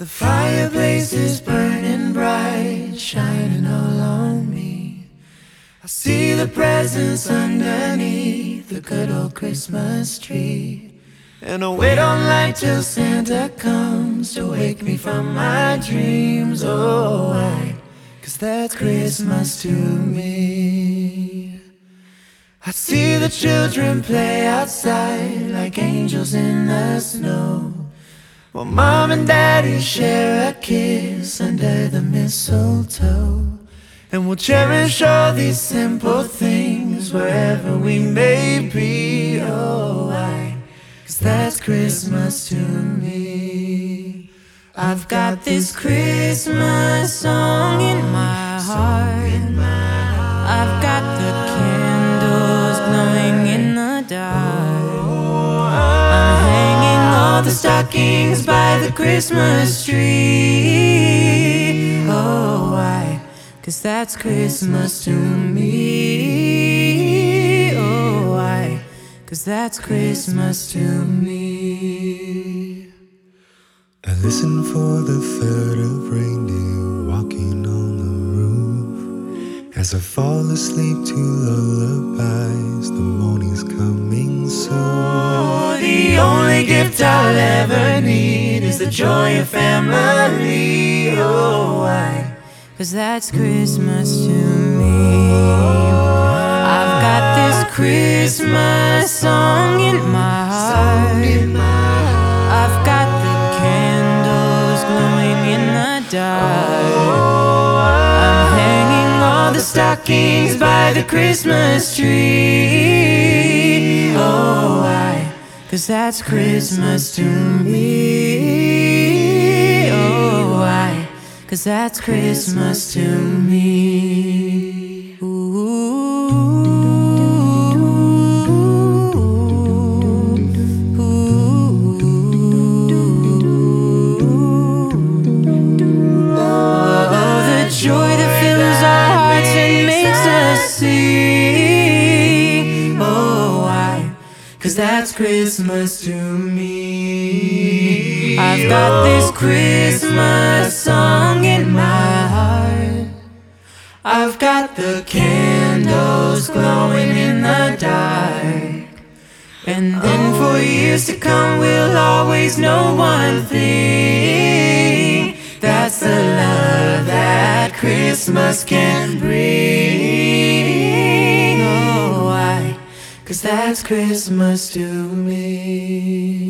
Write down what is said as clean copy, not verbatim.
The fireplace is burning bright, shining all on me. I see the presents underneath the good old Christmas tree. And I wait on light till Santa comes to wake me from my dreams. Oh, why? 'Cause that's Christmas to me. I see the children play outside like angels in the snow, while Mom and Daddy share a kiss under the mistletoe. And we'll cherish all these simple things wherever we may be. Oh, why? 'Cause that's Christmas to me. I've got this Christmas song in my heart. I've got the candles glowing in the dark. I'm hanging all the stockings by the Christmas tree. Oh, why? 'Cause that's Christmas to me. Oh, why? 'Cause that's Christmas to me. I listen for the third of reindeer walking on the roof. As I fall asleep to lullabies, the morning's coming soon. Oh, the only gift I'll ever need is the joy of family. Oh, why? 'Cause that's Christmas to me. I've got this Christmas song in my heart. I've got the candles glowing in the dark. I'm hanging all the stockings by the Christmas tree. Oh, why? 'Cause that's Christmas to me. Oh, why? 'Cause that's Christmas to me. Joy that fills our hearts and makes us sing. Oh, why? 'Cause that's Christmas to me. I've got this Christmas song in my heart. I've got the candles glowing in the dark. And then for years to come we'll always know one thing. That's the love that Christmas can bring. Oh, why? 'Cause that's Christmas to me.